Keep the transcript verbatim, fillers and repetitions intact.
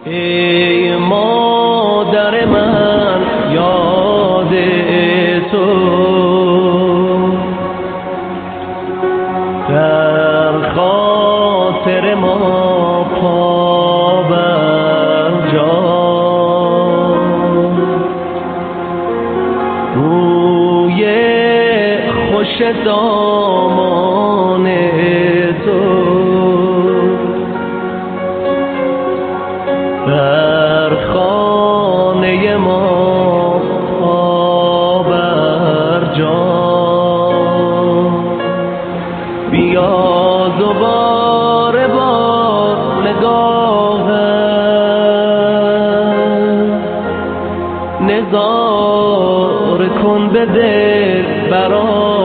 ای مادر من یاد تو در خاطر ما پا بر جا، بوی خوش دامان تو در خانه ما پا بر جا. بیا دوباره با نگاهت نظاره کن به دل برام،